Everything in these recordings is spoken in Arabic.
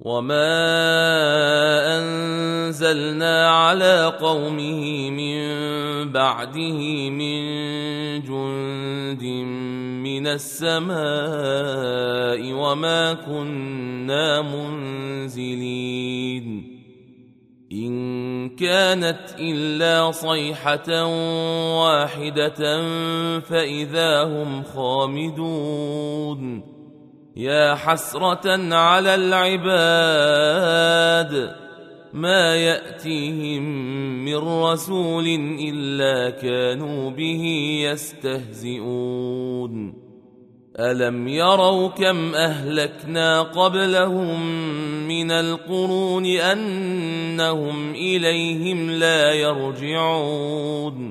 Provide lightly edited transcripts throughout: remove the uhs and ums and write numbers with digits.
وما أنزلنا على قومه من بعده من جند من السماء وما كنا منزلين إن كانت إلا صيحة واحدة فإذا هم خامدون يا حسرة على العباد ما يأتيهم من رسول إلا كانوا به يستهزئون ألم يروا كم أهلكنا قبلهم من القرون أنهم إليهم لا يرجعون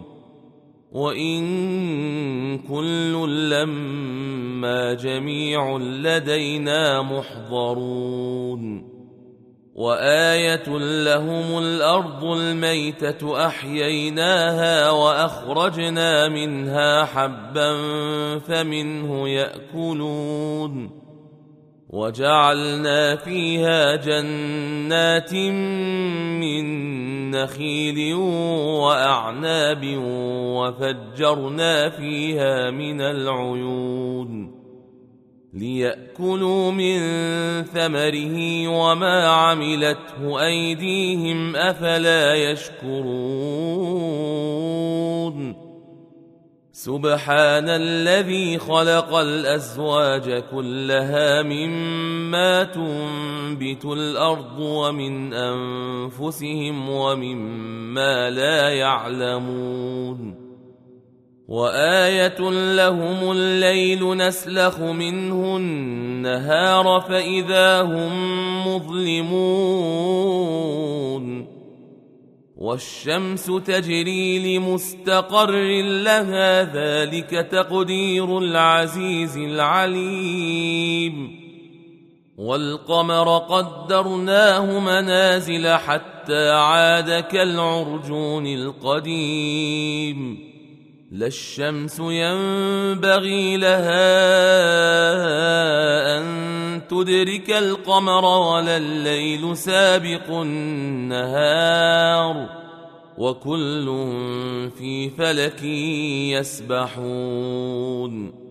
وإن كل لما جميع لدينا محضرون وآية لهم الأرض الميتة أحييناها وأخرجنا منها حبا فمنه يأكلون وجعلنا فيها جنات من نخيل وأعناب وفجرنا فيها من العيون ليأكلوا من ثمره وما عملته أيديهم أفلا يشكرون سبحان الذي خلق الأزواج كلها مما تنبت الأرض ومن أنفسهم ومما لا يعلمون وآية لهم الليل نسلخ منه النهار فإذا هم مظلمون والشمس تجري لمستقر لها ذلك تقدير العزيز العليم والقمر قدرناه منازل حتى عاد كالعرجون القديم لا الشمس ينبغي لها أن تدرك القمر ولا الليل سابق النهار وكل في فلك يسبحون